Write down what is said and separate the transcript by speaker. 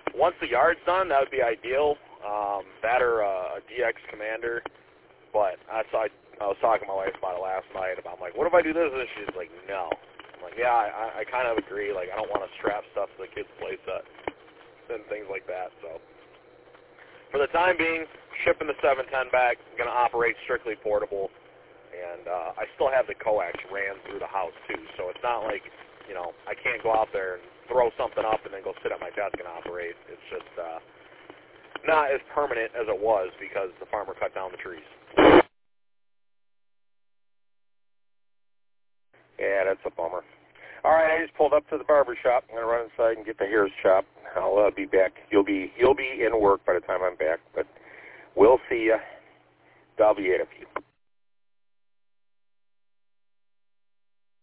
Speaker 1: once the yard's done, that would be ideal. That or a DX Commander. But I was talking to my wife about it last night. I'm like, what if I do this? And she's like, no. I'm like, yeah, I kind of agree. Like, I don't want to strap stuff to the kids' playset and things like that. So for the time being, shipping the 710 back. I'm going to operate strictly portable. And I still have the coax ran through the house, too. So it's not like, I can't go out there and throw something up and then go sit at my desk and operate. It's just not as permanent as it was because the farmer cut down the trees.
Speaker 2: Yeah, that's a bummer. All right, I just pulled up to the barber shop. I'm going to run inside and get the hairs chopped. I'll be back. You'll be in work by the time I'm back, but we'll see you. WAFU.